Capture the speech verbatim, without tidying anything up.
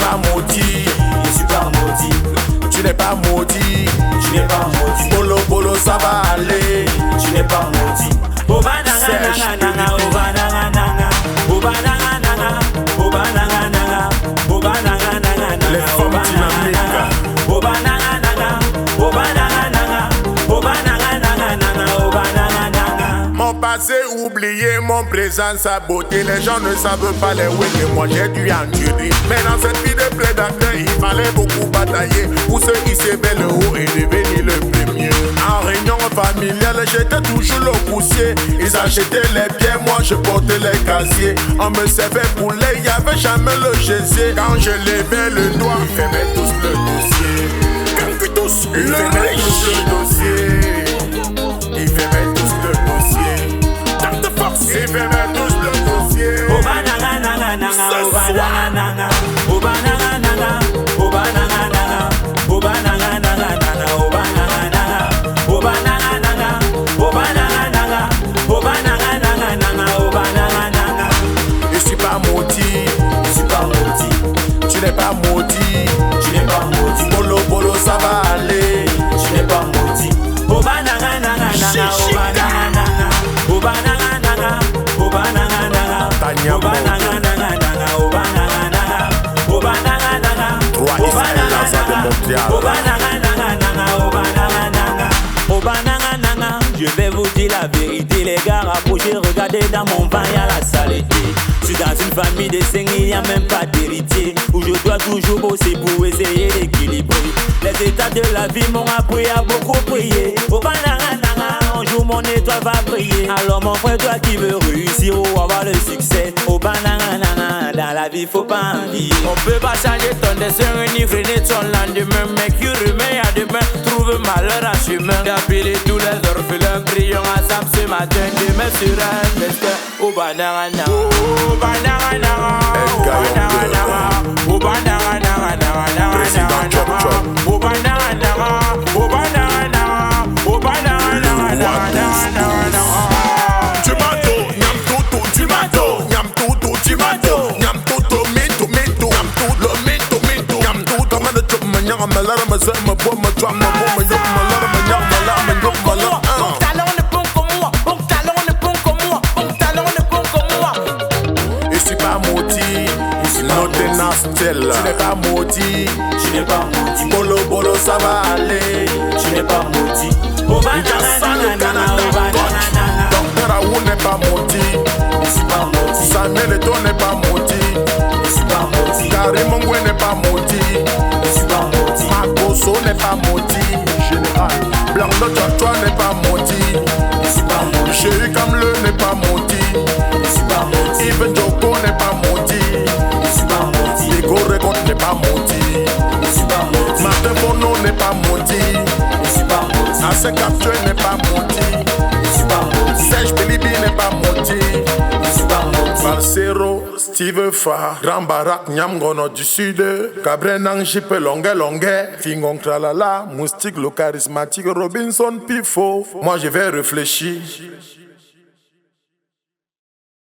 pas maudit, je suis pas maudit. tu n'es pas maudit, tu n'es pas maudit. Bolo bolo ça va aller, tu n'es pas maudit. Oba nanga nanga nanga, oba nanga nanga, oba nanga nanga, oba nanga nanga, oba nanga nanga. Les femmes dynamiques. Oba nanga nanga, oba nanga nanga, oba nanga nanga nanga, oba nanga nanga. Mon passé oublié, mon présent saboté. Les gens ne savent pas les oui que moi j'ai dû endurer. Mais dans cette vie de plein d'acteurs, il fallait beaucoup batailler pour ceux qui s'éveillent le haut et devenir le premier. En réunion familiale, j'étais toujours le poussier. Ils achetaient les pieds, moi je portais les casiers. On me servait pour les, il n'y avait jamais le gessier. Quand je levais le doigt, ils fermaient tous le dossier. Quand tous, ils fermaient tous le dossier. Ils fermaient tous le dossier. Tant de force, ils fermaient tous le dossier. Oba nanga nanga nanga, oba nanga nanga, oba nanga nanga, oba nanga nanga, oba nanga nanga nanga, oba nanga nanga, oba nanga nanga, oba nanga nanga, oba nanga nanga nanga, oba nanga nanga. Je suis pas maudit, je suis pas maudit. tu n'es pas maudit, tu n'es pas maudit. Bolo bolo ça va aller, tu n'es pas maudit. Oba nanga nanga nanga, oba nanga nanga, oba nanga nanga, oba nanga nanga, oba nanga nanga nanga, oba nanga nanga, oba nanga nanga, oba nanga nanga, oba nanga nanga nanga, oba nanga nanga, oba nanga nanga. Je vais vous dire la vérité, les gars, rapprochez, regardez dans mon vin, y'a la saleté. Je suis dans une famille de cinq, il n'y a même pas d'héritier. Où je dois toujours bosser pour essayer d'équilibrer. Les états de la vie m'ont appris à beaucoup prier. Oba nanga nanga, un jour mon étoile va briller. Alors mon frère, toi qui veux réussir ou avoir le succès, Oba nanga nanga, dans la vie faut pas envier. On peut pas changer ton destin ni freiner ton lendemain. Mais qui remet à demain, trouve malheur à chemin. D'appeler tous les orphelins, prions ensemble ce matin. Demain sur un destin. Oba nanga nanga, Oba nanga nanga, Oba nanga nanga, Oba nanga nanga nanga nanga. Président Chop Chop. Oba nanga nanga, Oba nanga nanga, Oba nanga nanga nanga nanga. Tu m'attends, nyam toto, tu m'attends, nyam toto, tu m'attends, nyam toto, mito, mito, nyam toto, mito, mito, nyam toto. Comme le chop, me nyam, me lara, me zem, me bois, me toi, me bois, me yop, me lara, me nyam, me lara, me yop, me lara. Bon talent ne bon comme moi, bon talent ne bon comme moi, bon talent ne bon comme moi. Je suis pas maudit, je suis noté Nastel. Tu n'es pas maudit, tu n'es pas maudit. Bolo bolo ça va aller, tu n'es pas maudit. Oba nanga nanga, oba nanga nanga. Docteur Aoun n'est pas maudit, je suis pas maudit. Samuel Eto'o n'est pas maudit, je suis pas maudit. Karim Ongwe n'est pas maudit, je suis pas maudit. Makoso n'est pas maudit, général. Blanco Tchouatchoua n'est pas maudit, je suis pas maudit. Chéri Kamle n'est pas maudit, je suis pas maudit. Yves Joko n'est pas maudit, je suis pas maudit. Ego Record n'est pas maudit, je suis pas maudit. Martin Bono n'est pas maudit, je suis pas maudit. Assez Captué n'est pas maudit, je suis pas maudit. Serge Bilibi n'est pas maudit, je suis pas maudit. Balsero, Steve Fa, Grand Barak, Nyamgono du Sud, Cabrenang, Jipe Longue Longue, Fingon Kralala, Moustique le charismatique, Robinson Pifo. Moi je vais réfléchir.